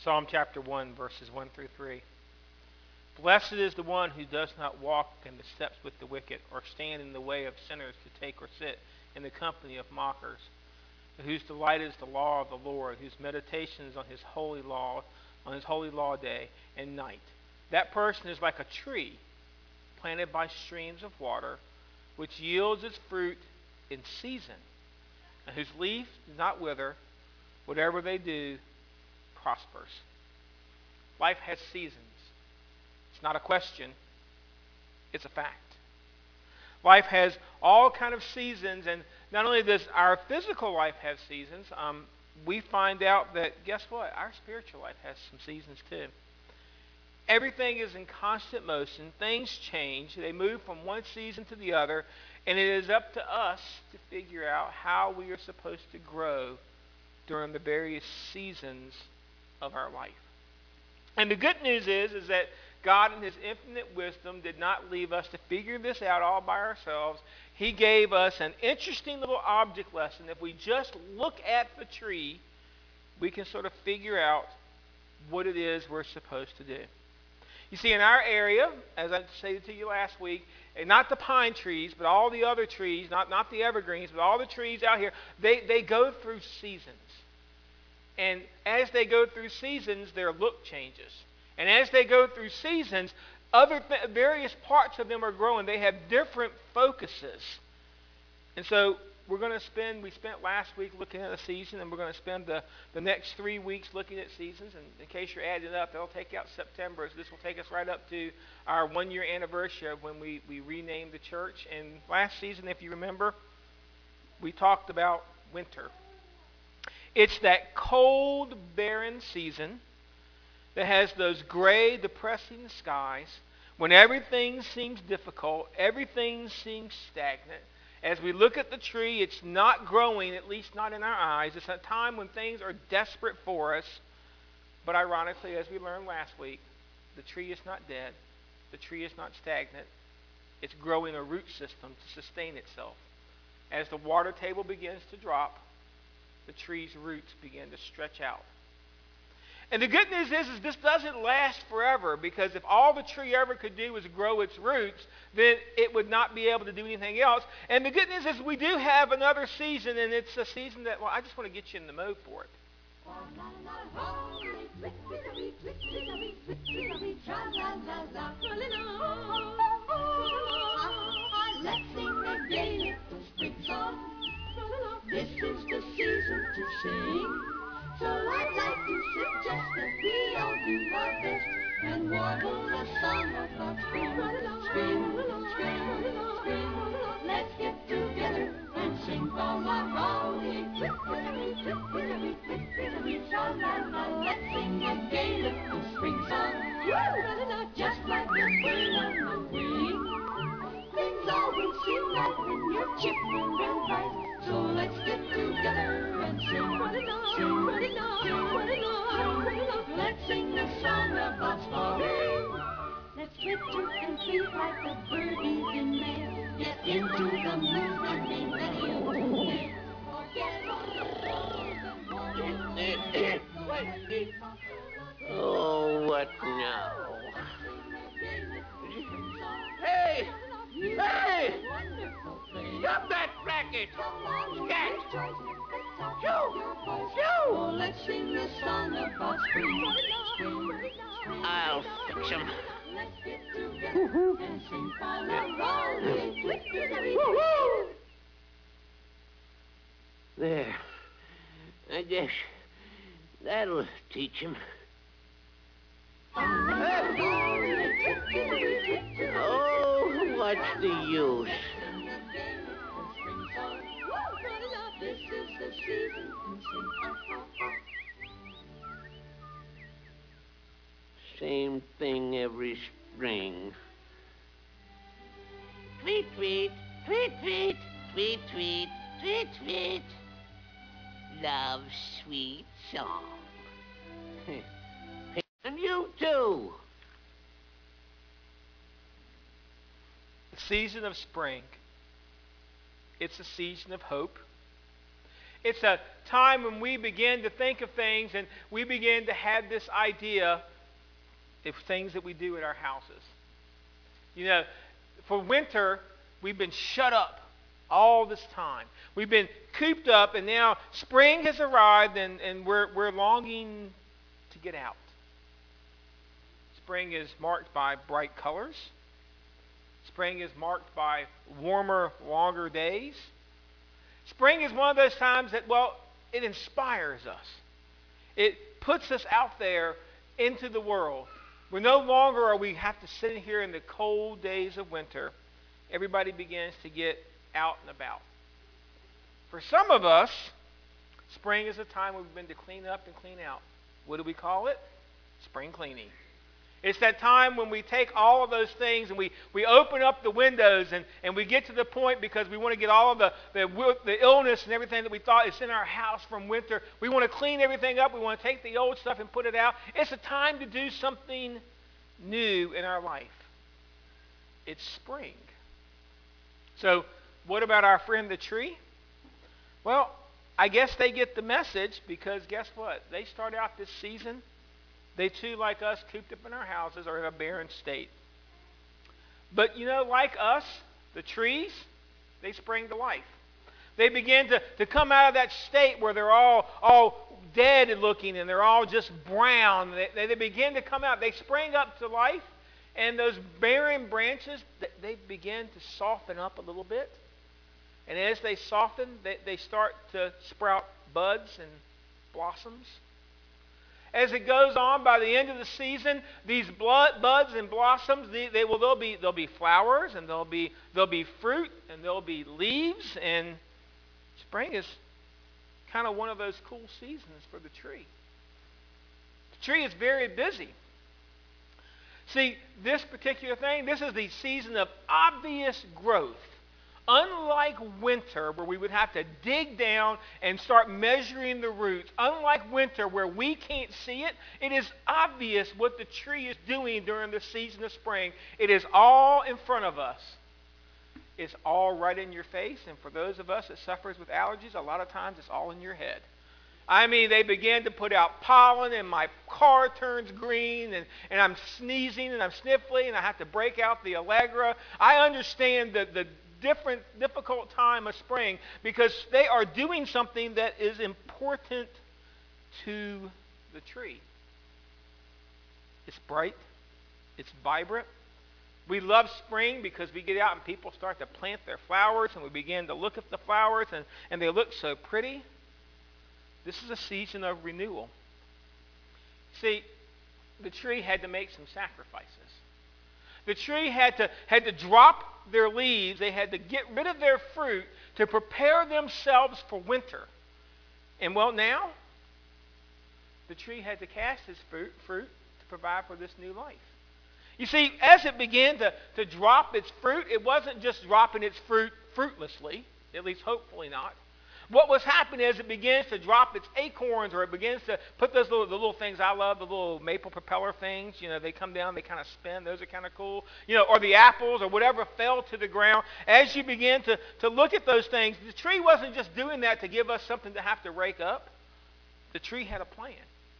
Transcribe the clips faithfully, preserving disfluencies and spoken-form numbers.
Psalm chapter one, verses one through three. Blessed is the one who does not walk in the steps with the wicked, or stand in the way of sinners to take or sit in the company of mockers, whose delight is the law of the Lord, whose meditation is on his holy law, on his holy law day and night. That person is like a tree planted by streams of water, which yields its fruit in season, and whose leaf does not wither. Whatever they do prospers. Life has seasons. It's not a question. It's a fact. Life has all kind of seasons, and not only does our physical life have seasons, um, we find out that, guess what? Our spiritual life has some seasons too. Everything is in constant motion. Things change. They move from one season to the other, and it is up to us to figure out how we are supposed to grow during the various seasons of our life. And the good news is, is that God in his infinite wisdom did not leave us to figure this out all by ourselves. He gave us an interesting little object lesson. If we just look at the tree, we can sort of figure out what it is we're supposed to do. You see, in our area, as I stated to you last week, and not the pine trees, but all the other trees, not, not the evergreens, but all the trees out here, they, they go through seasons. And as they go through seasons, their look changes. And as they go through seasons, other th- various parts of them are growing. They have different focuses. And so we're going to spend, we spent last week looking at a season, and we're going to spend the, the next three weeks looking at seasons. And in case you're adding it up, that'll take out September. So this will take us right up to our one-year anniversary of when we, we renamed the church. And last season, if you remember, we talked about winter. It's that cold, barren season that has those gray, depressing skies, when everything seems difficult, everything seems stagnant. As we look at the tree, it's not growing, at least not in our eyes. It's a time when things are desperate for us. But ironically, as we learned last week, the tree is not dead. The tree is not stagnant. It's growing a root system to sustain itself. As the water table begins to drop, the tree's roots begin to stretch out. And the good news is, is this doesn't last forever, because if all the tree ever could do was grow its roots, then it would not be able to do anything else. And the good news is we do have another season, and it's a season that, well, I just want to get you in the mode for it. Let's sing again the spring song. This is the season to sing. So I'd like to suggest that we all do our best and warble a song about spring, spring, spring, spring. Let's get together and sing fa la la, sha la la. Let's sing a gay little spring song, just like a bird on the wing. Things always seem right when you're chipper and bright. So let's get together and sing, sing, sing, sing. Let's sing a song about spring. Let's twitter and tweet like the birdies in May. Get into the mood and be ready to play. Forget all the problems and Oh, what now? Hey! Hey! Stop that racket! Scat! Shoo! Shoo! Oh, let's sing a song about spring, spring, spring. I'll fix him. Let's get together and sing fa la la. There. I guess that'll teach him. Oh, what's the use? This is the season. Same thing every spring. Tweet, tweet, tweet, tweet, tweet, tweet, tweet, tweet. Love's sweet song. And you too. The season of spring, it's a season of hope. It's a time when we begin to think of things and we begin to have this idea of things that we do at our houses. You know, for winter, we've been shut up all this time. We've been cooped up, and now spring has arrived, and, and we're, we're longing to get out. Spring is marked by bright colors. Spring is marked by warmer, longer days. Spring is one of those times that, well, it inspires us. It puts us out there into the world. We're no longer are we have to sit here in the cold days of winter. Everybody begins to get out and about. For some of us, spring is a time we've been to clean up and clean out. What do we call it? Spring cleaning. It's that time when we take all of those things and we, we open up the windows and, and we get to the point because we want to get all of the, the, the illness and everything that we thought is in our house from winter. We want to clean everything up. We want to take the old stuff and put it out. It's a time to do something new in our life. It's spring. So what about our friend the tree? Well, I guess they get the message because guess what? They start out this season. They too, like us, cooped up in our houses, are in a barren state. But you know, like us, the trees, they spring to life. They begin to, to come out of that state where they're all, all dead looking and they're all just brown. They, they, they begin to come out. They spring up to life, and those barren branches, they, they begin to soften up a little bit. And as they soften, they, they start to sprout buds and blossoms. As it goes on, by the end of the season, these blood, buds and blossoms, they, they will there'll be there'll be flowers, and there'll be there'll be fruit, and there'll be leaves, and spring is kind of one of those cool seasons for the tree. The tree is very busy. See, this particular thing, this is the season of obvious growth. Unlike winter, where we would have to dig down and start measuring the roots, unlike winter, where we can't see it, it is obvious what the tree is doing during the season of spring. It is all in front of us. It's all right in your face, and for those of us that suffers with allergies, a lot of times it's all in your head. I mean, they begin to put out pollen, and my car turns green, and, and I'm sneezing, and I'm sniffling, and I have to break out the Allegra. I understand the the different, difficult time of spring because they are doing something that is important to the tree. It's bright. It's vibrant. We love spring because we get out and people start to plant their flowers and we begin to look at the flowers and, and they look so pretty. This is a season of renewal. See, the tree had to make some sacrifices. The tree had to, had to drop their leaves. They had to get rid of their fruit to prepare themselves for winter. And well, now, the tree had to cast its fruit, fruit to provide for this new life. You see, as it began to, to drop its fruit, it wasn't just dropping its fruit fruitlessly, at least hopefully not. What was happening is it begins to drop its acorns, or it begins to put those little, the little things I love, the little maple propeller things. You know, they come down, they kind of spin. Those are kind of cool. You know, or the apples or whatever fell to the ground. As you begin to, to look at those things, the tree wasn't just doing that to give us something to have to rake up. The tree had a plan.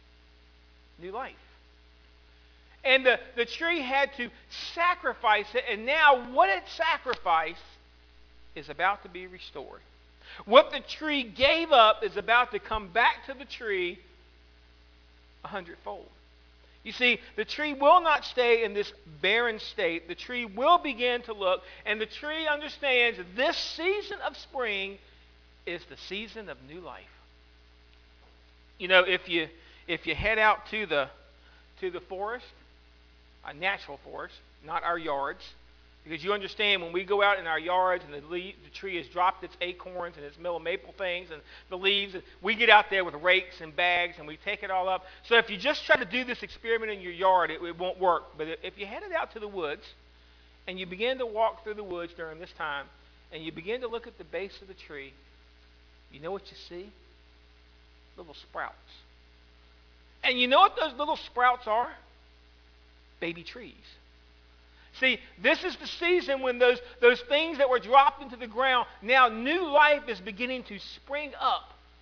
New life. And the, the tree had to sacrifice it, and now what it sacrificed is about to be restored. What the tree gave up is about to come back to the tree a hundredfold. You see, the tree will not stay in this barren state. The tree will begin to look, and the tree understands this season of spring is the season of new life. You know, if you if you head out to the to the forest, a natural forest, not our yards, because you understand when we go out in our yards and the, leaf, the tree has dropped its acorns and its little maple things and the leaves, and we get out there with rakes and bags and we take it all up. So if you just try to do this experiment in your yard, it, it won't work. But if you headed out to the woods and you begin to walk through the woods during this time and you begin to look at the base of the tree, you know what you see? Little sprouts. And you know what those little sprouts are? Baby trees. See, this is the season when those, those things that were dropped into the ground, now new life is beginning to spring up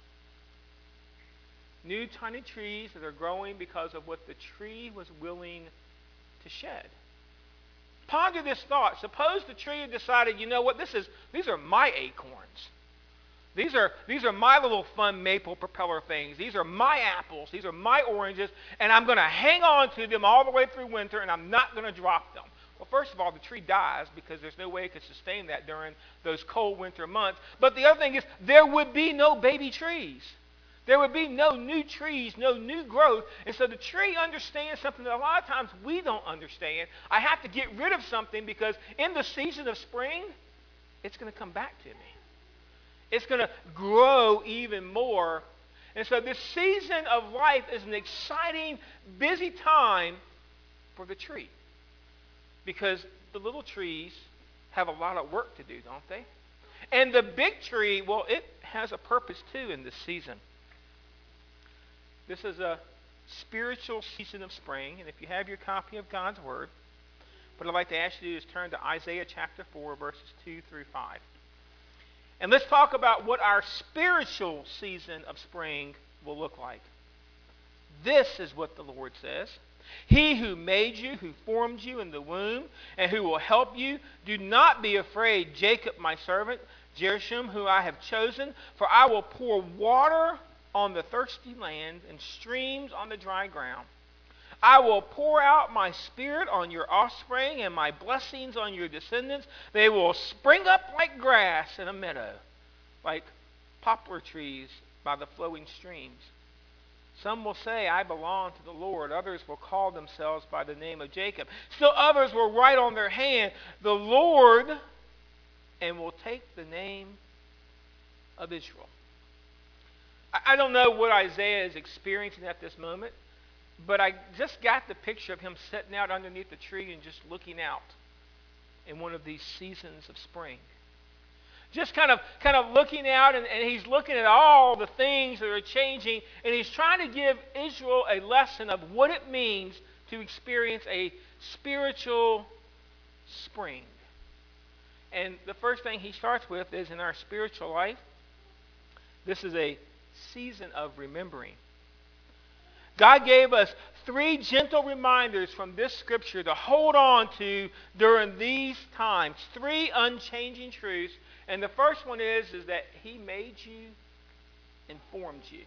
New tiny trees that are growing because of what the tree was willing to shed. Ponder this thought. Suppose the tree had decided, you know what, this is these are my acorns. These are, these are my little fun maple propeller things. These are my apples. These are my oranges. And I'm going to hang on to them all the way through winter, and I'm not going to drop them. Well, first of all, the tree dies because there's no way it could sustain that during those cold winter months. But the other thing is there would be no baby trees. There would be no new trees, no new growth. And so the tree understands something that a lot of times we don't understand. I have to get rid of something because in the season of spring, it's going to come back to me. It's going to grow even more. And so this season of life is an exciting, busy time for the tree. Because the little trees have a lot of work to do, don't they? And the big tree, well, it has a purpose too in this season. This is a spiritual season of spring. And if you have your copy of God's Word, what I'd like to ask you to do is turn to Isaiah chapter four, verses two through five. And let's talk about what our spiritual season of spring will look like. This is what the Lord says. He who made you, who formed you in the womb, and who will help you, do not be afraid, Jacob my servant, Jershom, who I have chosen, for I will pour water on the thirsty land and streams on the dry ground. I will pour out my spirit on your offspring and my blessings on your descendants. They will spring up like grass in a meadow, like poplar trees by the flowing streams. Some will say, I belong to the Lord. Others will call themselves by the name of Jacob. Still others will write on their hand, the Lord, and will take the name of Israel. I don't know what Isaiah is experiencing at this moment, but I just got the picture of him sitting out underneath the tree and just looking out in one of these seasons of spring. Just kind of kind of looking out, and, and he's looking at all the things that are changing, and he's trying to give Israel a lesson of what it means to experience a spiritual spring. And the first thing he starts with is in our spiritual life, this is a season of remembering. God gave us three gentle reminders from this scripture to hold on to during these times. Three unchanging truths. And the first one is, is that he made you and formed you.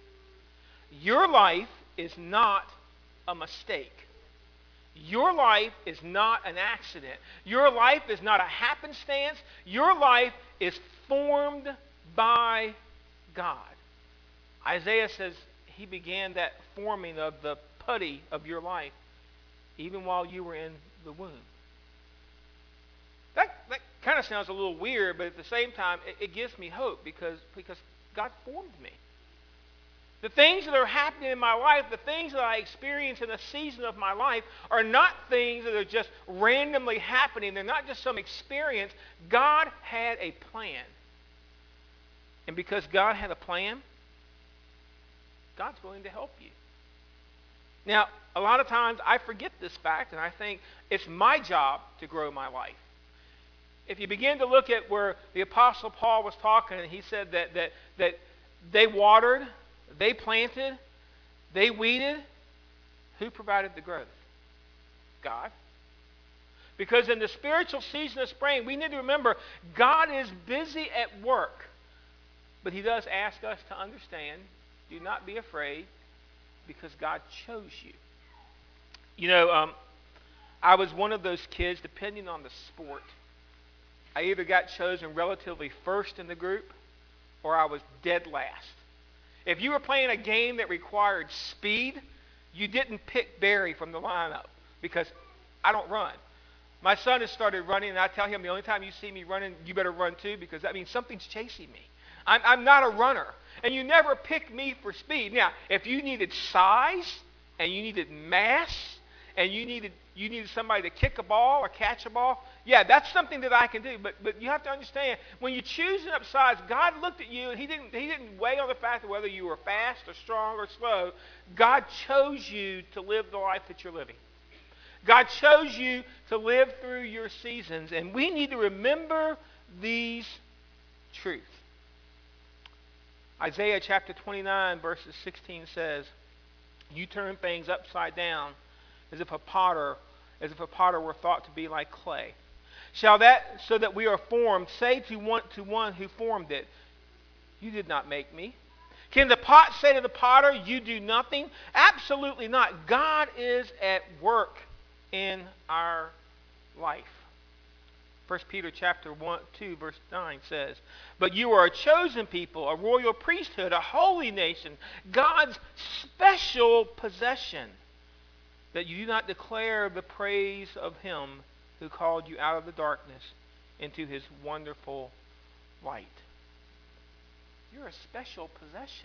Your life is not a mistake. Your life is not an accident. Your life is not a happenstance. Your life is formed by God. Isaiah says he began that forming of the putty of your life even while you were in the womb. That, that kind of sounds a little weird, but at the same time, it, it gives me hope because, because God formed me. The things that are happening in my life, the things that I experience in a season of my life are not things that are just randomly happening. They're not just some experience. God had a plan. And because God had a plan, God's willing to help you. Now, a lot of times I forget this fact, and I think it's my job to grow my life. If you begin to look at where the Apostle Paul was talking, and he said that, that, that they watered, they planted, they weeded, who provided the growth? God. Because in the spiritual season of spring, we need to remember God is busy at work. But he does ask us to understand, do not be afraid, because God chose you. You know, um, I was one of those kids, depending on the sport, I either got chosen relatively first in the group or I was dead last. If you were playing a game that required speed, you didn't pick Barry from the lineup because I don't run. My son has started running, and I tell him the only time you see me running, you better run too, because that means something's chasing me. I'm, I'm not a runner. And you never pick me for speed. Now, if you needed size, and you needed mass, and you needed you needed somebody to kick a ball or catch a ball, yeah, that's something that I can do. But but you have to understand, when you're choosing up size, God looked at you, and he didn't he didn't weigh on the fact of whether you were fast or strong or slow. God chose you to live the life that you're living. God chose you to live through your seasons, and we need to remember these truths. Isaiah chapter twenty-nine, verses sixteen says, you turn things upside down as if a potter, as if a potter were thought to be like clay. Shall that, so that we are formed, say to one, to one who formed it, you did not make me? Can the pot say to the potter, you do nothing? Absolutely not. God is at work in our life. First Peter chapter one, two, verse nine says, but you are a chosen people, a royal priesthood, a holy nation, God's special possession, that you do not declare the praise of him who called you out of the darkness into his wonderful light. You're a special possession.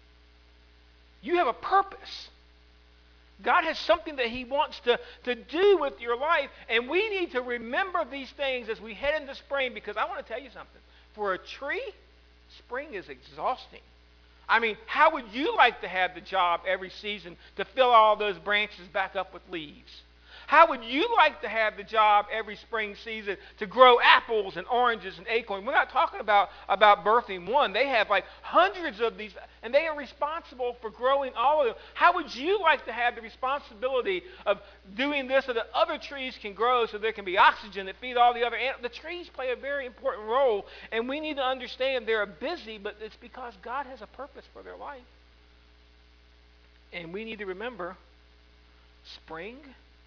You have a purpose. God has something that he wants to, to do with your life, and we need to remember these things as we head into spring, because I want to tell you something. For a tree, spring is exhausting. I mean, how would you like to have the job every season to fill all those branches back up with leaves? How would you like to have the job every spring season to grow apples and oranges and acorns? We're not talking about, about birthing one. They have like hundreds of these, and they are responsible for growing all of them. How would you like to have the responsibility of doing this so that other trees can grow, so there can be oxygen that feed all the other animals? The trees play a very important role, and we need to understand they're busy, but it's because God has a purpose for their life. And we need to remember spring,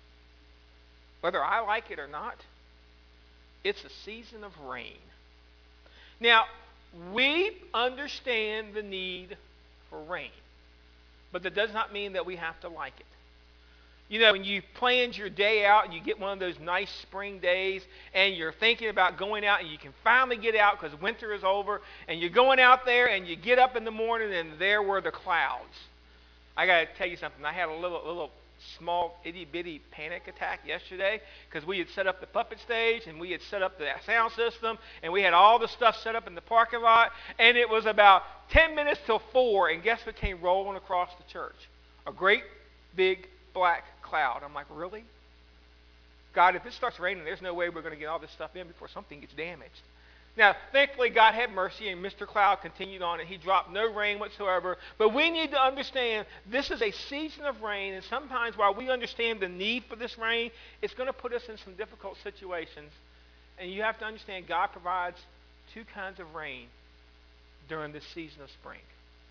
whether I like it or not, it's a season of rain. Now, we understand the need for rain, but that does not mean that we have to like it. You know, when you planned your day out and you get one of those nice spring days and you're thinking about going out and you can finally get out because winter is over, and you're going out there and you get up in the morning and there were the clouds. I got to tell you something. I had a little, little small itty-bitty panic attack yesterday because we had set up the puppet stage and we had set up the sound system and we had all the stuff set up in the parking lot, and it was about ten minutes till four, and guess what came rolling across the church? A great big black cloud. I'm like, really? God, if it starts raining, there's no way we're going to get all this stuff in before something gets damaged. Now, thankfully, God had mercy, and Mister Cloud continued on, and he dropped no rain whatsoever. But we need to understand this is a season of rain, and sometimes while we understand the need for this rain, it's going to put us in some difficult situations. And you have to understand God provides two kinds of rain during this season of spring.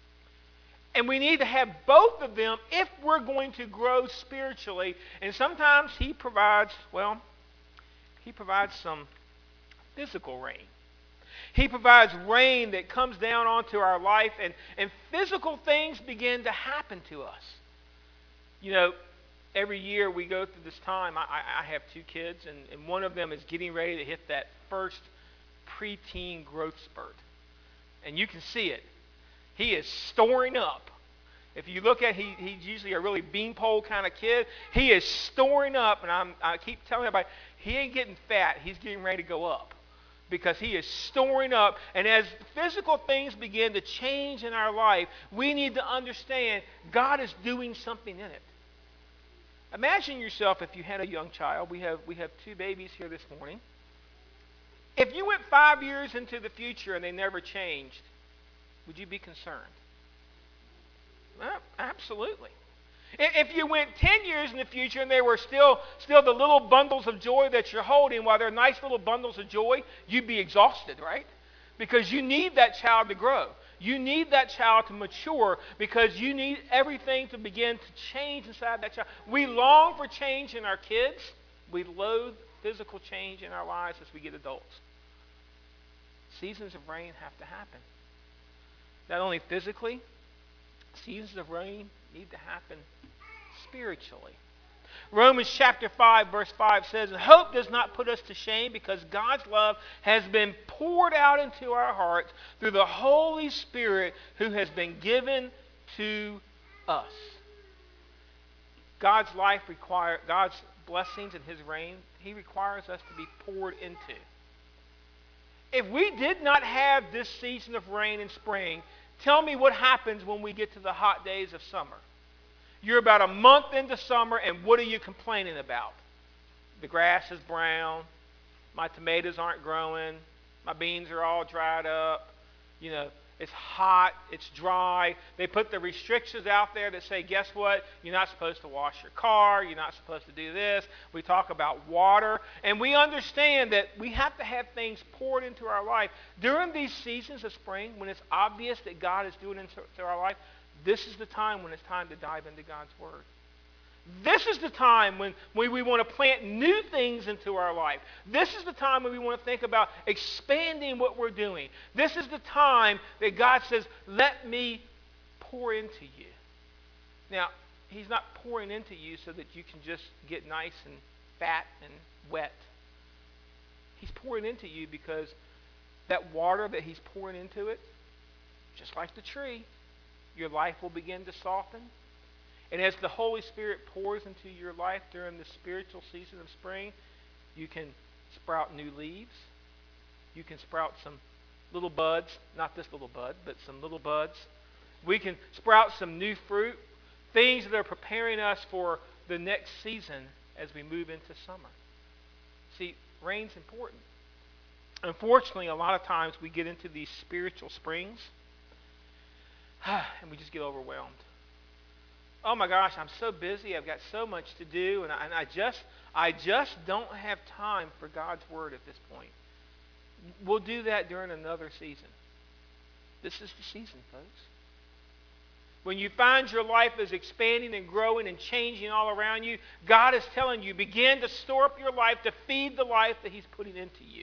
And we need to have both of them if we're going to grow spiritually. And sometimes he provides, well, he provides some physical rain. He provides rain that comes down onto our life, and, and physical things begin to happen to us. You know, every year we go through this time. I, I have two kids, and, and one of them is getting ready to hit that first preteen growth spurt. And you can see it. He is storing up. If you look at, he, he's usually a really beanpole kind of kid. He is storing up, and I'm, I keep telling everybody, he ain't getting fat. He's getting ready to go up, because he is storing up. And as physical things begin to change in our life, we need to understand God is doing something in it. Imagine yourself if you had a young child. We have, we have two babies here this morning. If you went five years into the future and they never changed, would you be concerned? Well, absolutely. If you went ten years in the future and they were still, still the little bundles of joy that you're holding, while they're nice little bundles of joy, you'd be exhausted, right? Because you need that child to grow. You need that child to mature, because you need everything to begin to change inside that child. We long for change in our kids. We loathe physical change in our lives as we get adults. Seasons of rain have to happen. Not only physically, seasons of rain need to happen spiritually. Romans chapter five, verse five says, and hope does not put us to shame, because God's love has been poured out into our hearts through the Holy Spirit who has been given to us. God's life requires, God's blessings and his reign, he requires us to be poured into. If we did not have this season of rain in spring, tell me what happens when we get to the hot days of summer. You're about a month into summer, and what are you complaining about? The grass is brown. My tomatoes aren't growing. My beans are all dried up. You know, It's hot. It's dry. They put the restrictions out there that say, guess what? You're not supposed to wash your car. You're not supposed to do this. We talk about water. And we understand that we have to have things poured into our life. During these seasons of spring, when it's obvious that God is doing into our life, this is the time when it's time to dive into God's Word. This is the time when, when we want to plant new things into our life. This is the time when we want to think about expanding what we're doing. This is the time that God says, let me pour into you. Now, he's not pouring into you so that you can just get nice and fat and wet. He's pouring into you because that water that he's pouring into it, just like the tree, your life will begin to soften. And as the Holy Spirit pours into your life during the spiritual season of spring, you can sprout new leaves. You can sprout some little buds, not this little bud, but some little buds. We can sprout some new fruit, things that are preparing us for the next season as we move into summer. See, rain's important. Unfortunately, a lot of times we get into these spiritual springs and we just get overwhelmed. Oh my gosh, I'm so busy. I've got so much to do, and I, and I just I just don't have time for God's Word at this point. We'll do that during another season. This is the season, folks. When you find your life is expanding and growing and changing all around you, God is telling you, begin to store up your life to feed the life that he's putting into you.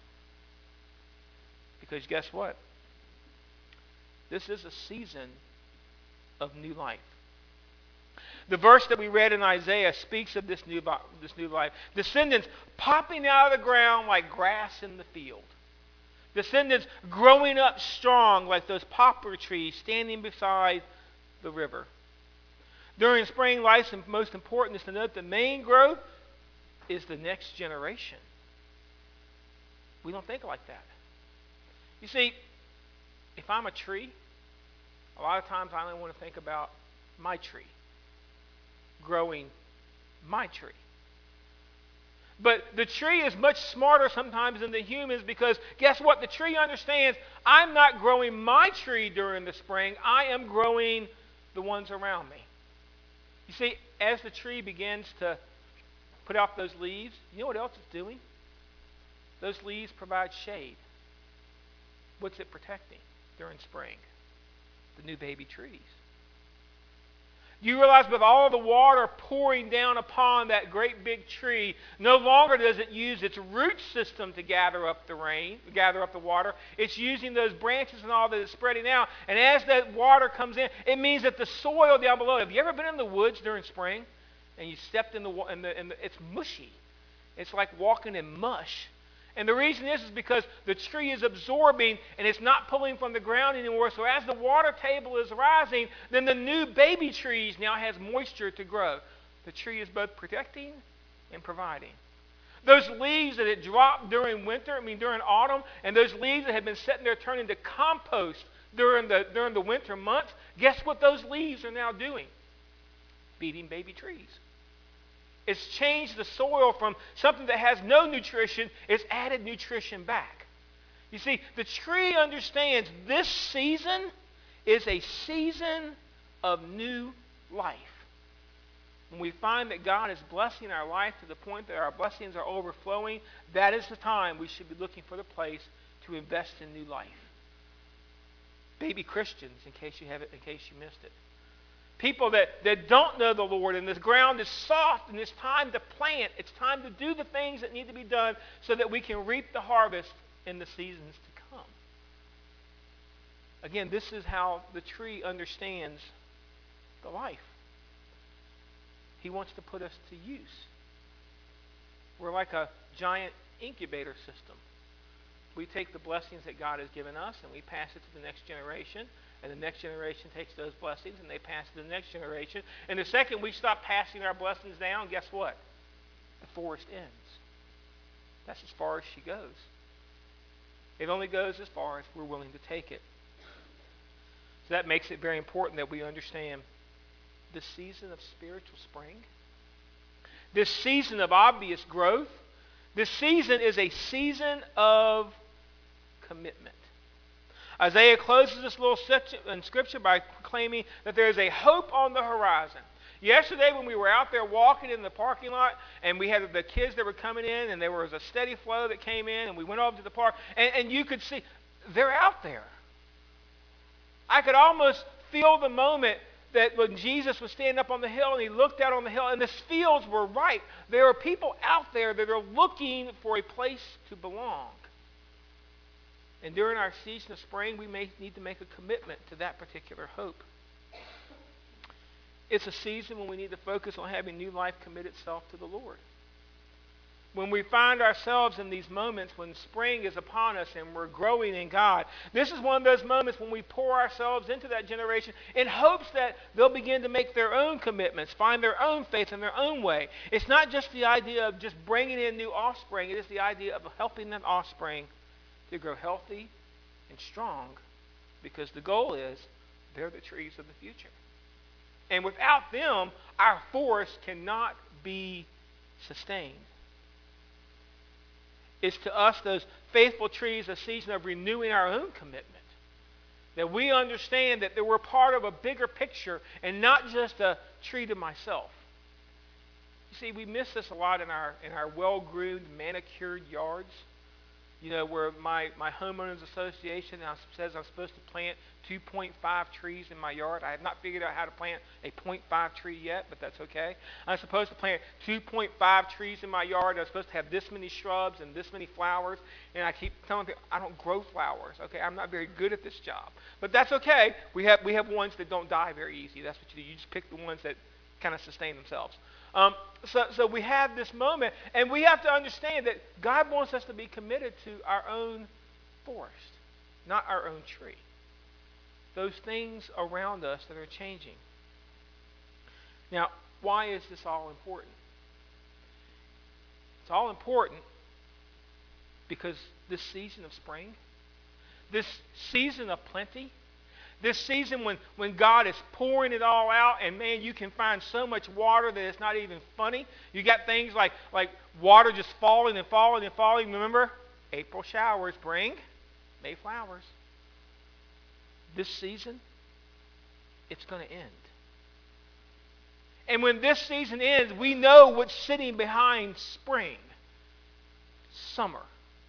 Because guess what? This is a season of new life. The verse that we read in Isaiah speaks of this new, this new life. Descendants popping out of the ground like grass in the field. Descendants growing up strong like those poplar trees standing beside the river. During spring, life's most important is to note the main growth is the next generation. We don't think like that. You see, if I'm a tree, a lot of times I only want to think about my tree, growing my tree. But the tree is much smarter sometimes than the humans, because guess what? The tree understands I'm not growing my tree during the spring. I am growing the ones around me. You see, as the tree begins to put out those leaves, you know what else it's doing? Those leaves provide shade. What's it protecting during spring? The new baby trees. You realize with all the water pouring down upon that great big tree, no longer does it use its root system to gather up the rain, gather up the water. It's using those branches and all that is spreading out. And as that water comes in, it means that the soil down below. Have you ever been in the woods during spring and you stepped in the, in the, in the it's mushy. It's like walking in mush. And the reason is, is because the tree is absorbing and it's not pulling from the ground anymore. So as the water table is rising, then the new baby trees now has moisture to grow. The tree is both protecting and providing. Those leaves that had dropped during winter, I mean during autumn, and those leaves that had been sitting there turning to compost during the, during the winter months, guess what those leaves are now doing? Feeding baby trees. It's changed the soil from something that has no nutrition. It's added nutrition back. You see, the tree understands this season is a season of new life. When we find that God is blessing our life to the point that our blessings are overflowing, that is the time we should be looking for the place to invest in new life. Baby Christians, in case you have it, in case you missed it. People that, that don't know the Lord, and this ground is soft, and it's time to plant. It's time to do the things that need to be done so that we can reap the harvest in the seasons to come. Again, this is how the tree understands the life. He wants to put us to use. We're like a giant incubator system. We take the blessings that God has given us and we pass it to the next generation. And the next generation takes those blessings and they pass it to the next generation. And the second we stop passing our blessings down, guess what? The forest ends. That's as far as she goes. It only goes as far as we're willing to take it. So that makes it very important that we understand this season of spiritual spring, this season of obvious growth, this season is a season of commitment. Isaiah closes this little section in Scripture by proclaiming that there is a hope on the horizon. Yesterday when we were out there walking in the parking lot and we had the kids that were coming in and there was a steady flow that came in and we went over to the park and, and you could see they're out there. I could almost feel the moment that when Jesus was standing up on the hill and he looked out on the hill and the fields were ripe. There are people out there that are looking for a place to belong. And during our season of spring, we may need to make a commitment to that particular hope. It's a season when we need to focus on having new life commit itself to the Lord. When we find ourselves in these moments when spring is upon us and we're growing in God, this is one of those moments when we pour ourselves into that generation in hopes that they'll begin to make their own commitments, find their own faith in their own way. It's not just the idea of just bringing in new offspring. It is the idea of helping that offspring to grow healthy and strong, because the goal is they're the trees of the future. And without them, our forest cannot be sustained. It's to us, those faithful trees, a season of renewing our own commitment. That we understand that we're part of a bigger picture and not just a tree to myself. You see, we miss this a lot in our in our well-groomed, manicured yards. You know, where my, my homeowners association now says I'm supposed to plant two point five trees in my yard. I have not figured out how to plant a zero point five tree yet, but that's okay. I'm supposed to plant two point five trees in my yard. I'm supposed to have this many shrubs and this many flowers. And I keep telling people, I don't grow flowers, okay? I'm not very good at this job. But that's okay. We have, we have ones that don't die very easy. That's what you do. You just pick the ones that kind of sustain themselves. Um, so, so we have this moment, and we have to understand that God wants us to be committed to our own forest, not our own tree. Those things around us that are changing. Now, why is this all important? It's all important because this season of spring, this season of plenty, this season when, when God is pouring it all out, and man, you can find so much water that it's not even funny. You got things like, like water just falling and falling and falling. Remember, April showers bring May flowers. This season, it's going to end. And when this season ends, we know what's sitting behind spring, summer.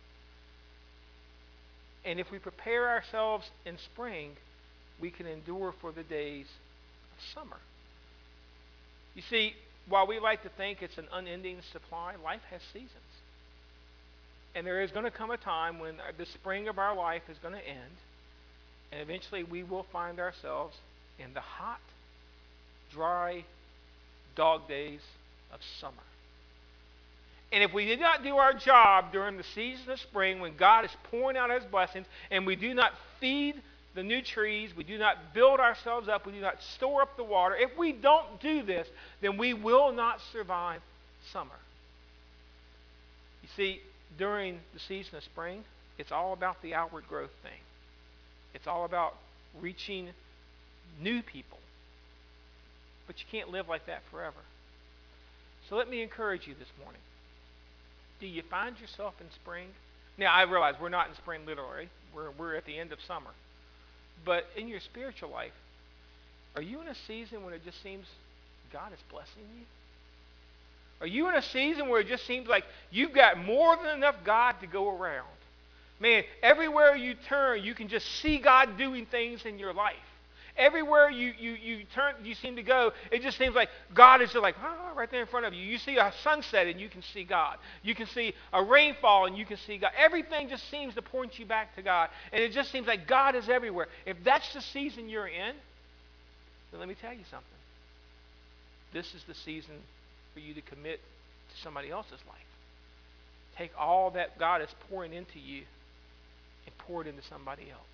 And if we prepare ourselves in spring, we can endure for the days of summer. You see, while we like to think it's an unending supply, life has seasons. And there is going to come a time when the spring of our life is going to end, and eventually we will find ourselves in the hot, dry, dog days of summer. And if we did not do our job during the season of spring, when God is pouring out his blessings, and we do not feed the new trees, we do not build ourselves up, we do not store up the water, if we don't do this, then we will not survive summer. You see, during the season of spring, it's all about the outward growth thing. It's all about reaching new people. But you can't live like that forever. So let me encourage you this morning. Do you find yourself in spring? Now, I realize we're not in spring literally. We're, we're at the end of summer. But in your spiritual life, are you in a season when it just seems God is blessing you? Are you in a season where it just seems like you've got more than enough God to go around? Man, everywhere you turn, you can just see God doing things in your life. Everywhere you, you, you turn, you seem to go, it just seems like God is just like, oh, right there in front of you. You see a sunset and you can see God. You can see a rainfall and you can see God. Everything just seems to point you back to God. And it just seems like God is everywhere. If that's the season you're in, then let me tell you something. This is the season for you to commit to somebody else's life. Take all that God is pouring into you and pour it into somebody else.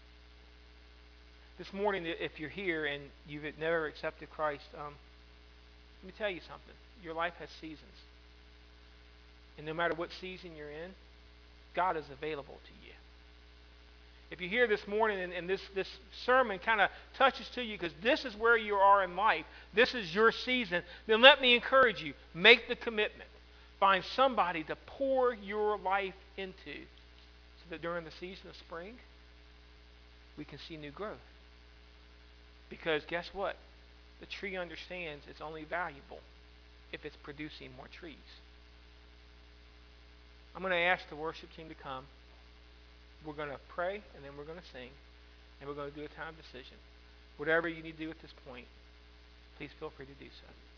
This morning, if you're here and you've never accepted Christ, um, let me tell you something. Your life has seasons. And no matter what season you're in, God is available to you. If you're here this morning and, and this, this sermon kind of touches to you because this is where you are in life, this is your season, then let me encourage you. Make the commitment. Find somebody to pour your life into so that during the season of spring, we can see new growth. Because guess what? The tree understands it's only valuable if it's producing more trees. I'm going to ask the worship team to come. We're going to pray, and then we're going to sing, and we're going to do a time decision. Whatever you need to do at this point, please feel free to do so.